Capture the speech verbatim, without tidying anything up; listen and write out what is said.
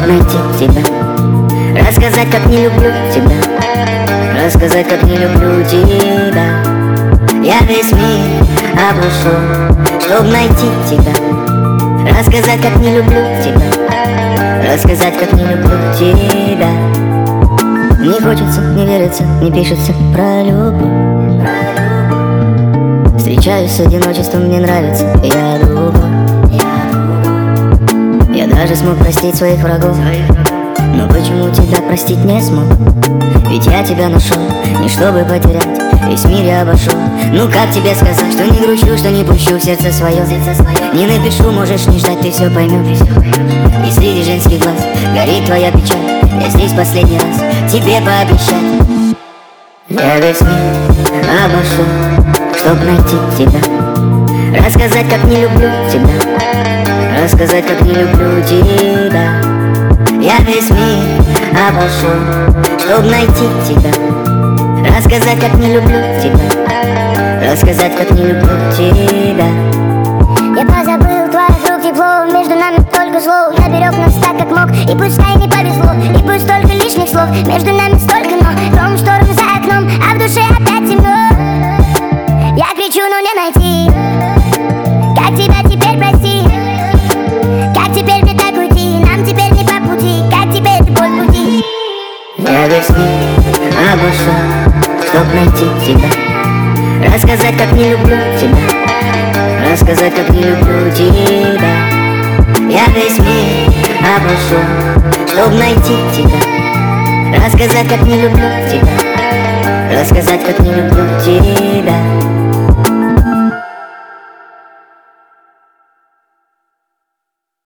найти тебя, рассказать, как не люблю тебя, рассказать, как не люблю тебя. Я весь мир обошел, чтоб найти тебя, рассказать, как не люблю тебя, рассказать, как не люблю тебя. Не хочется, не верится, не пишется про любовь. Встречаюсь с одиночеством, мне нравится, я другой. Я даже смог простить своих врагов, но почему тебя простить не смог? Ведь я тебя нашел, не чтобы потерять, весь мир я обошел. Ну как тебе сказать, что не грущу, что не пущу в сердце свое. Не напишу, можешь не ждать, ты все поймешь. И среди женских глаз горит твоя печаль. Я здесь последний раз тебе пообещать. Я весь мир обошел, чтоб найти тебя, рассказать, как не люблю тебя, рассказать, как не люблю тебя. Я весь мир обошел, чтоб найти тебя, рассказать, как не люблю тебя, рассказать, как не люблю тебя. Я позабыл твоих рук тепло, между нами только слов. Я берег нас так, как мог, и пускай не повезло, и пусть столько лишних слов, между нами столько но. Гром, шторм за окном, а в душе опять темно. Я кричу, но не найти, как тебя теперь простить, как теперь мне так уйти, нам теперь не по пути, как теперь ты боль пути. Я весь мир обошел, чтоб найти тебя, рассказать, как не люблю тебя, рассказать, как не люблю тебя. Я весь мир обошел, чтоб найти тебя, рассказать, как не люблю тебя, рассказать, как не люблю тебя.